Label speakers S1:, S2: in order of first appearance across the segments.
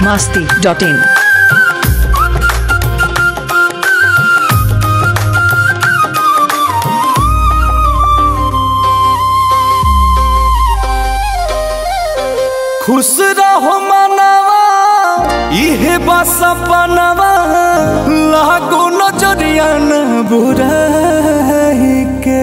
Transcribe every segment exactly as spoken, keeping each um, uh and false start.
S1: masti dot in.
S2: खुश रहो मनवा इहे बस सपनवा लागो नजरिया न बुराई के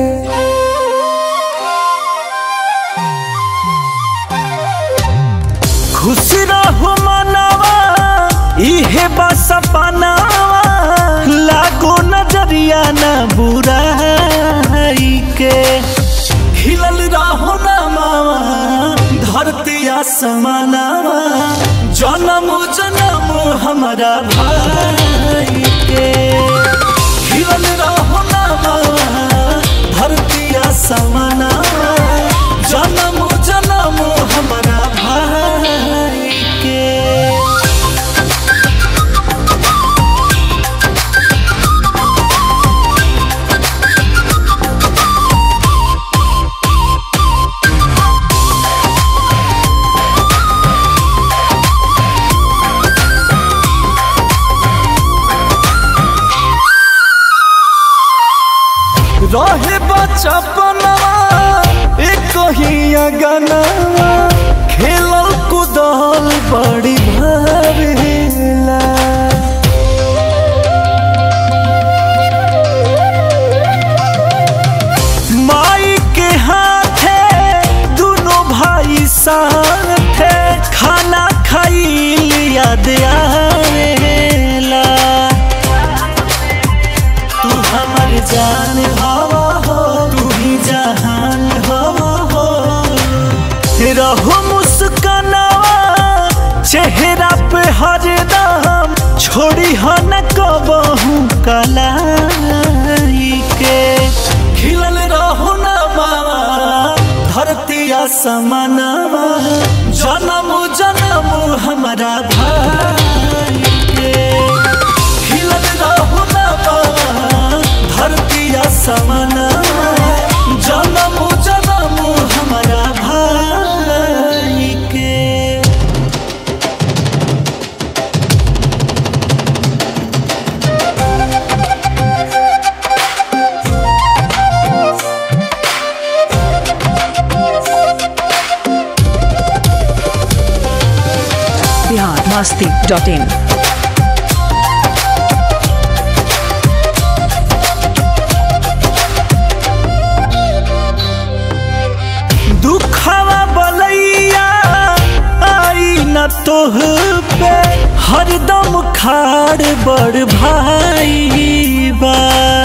S2: खुश रहो मनवा इहे बस सपनवा लागो नजरिया न बुराई के खिलल रहो ना मावा धरती आसमानवा जन्म जन्म हमारा भाई के खिलल रहो ना मावा धरती आसमानवा जन्म जन्म हमारा भाई के रहे बचपनवा एक ही अगनवा खेलल कूदल बड़ी भावेला माई के हाथे दोनों भाई साथे खाना खाई याद आवेला तू हमर जान हवा हो तू ही जहान हवा हो रहो मुस्कानवा चेहरा पे हरदम छोड़ी हो न कबहू कलाई के खिलल रहो ना बाबा धरती आसमानवा जन्म जन्म हमारा भाई के खिलल रहो ना बाबा धरती आसमानवा जन्म जन्म हमारा भाई के
S1: Bihar masti dot in.
S2: दुखवा बलैया आई न तोह पे हरदम खाड़ बड़ भाई बा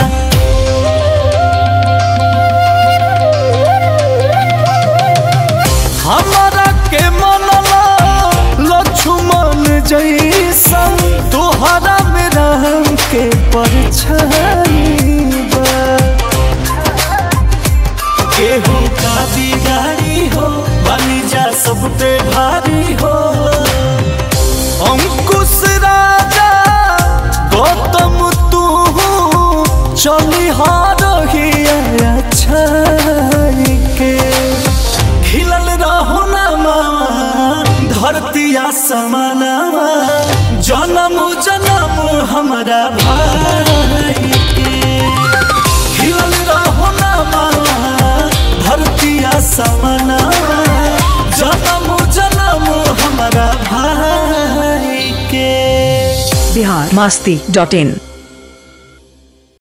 S2: हमारा के मनला लक्ष्मण जैसन तोहरा में राम के परछाई बा केहू का बिगाड़ी हो बनी जा सब पे भारी हो अंकुश राजा गौतम तू चली हारही अच्छा के खिलल रहो ना मावा धरती आसमानवा जन्म जन्म हमारा भाई के खिलल रहो ना मावा धरती आसमानवा जन्म जन्म हमारा भाई के
S1: Bihar masti dot in.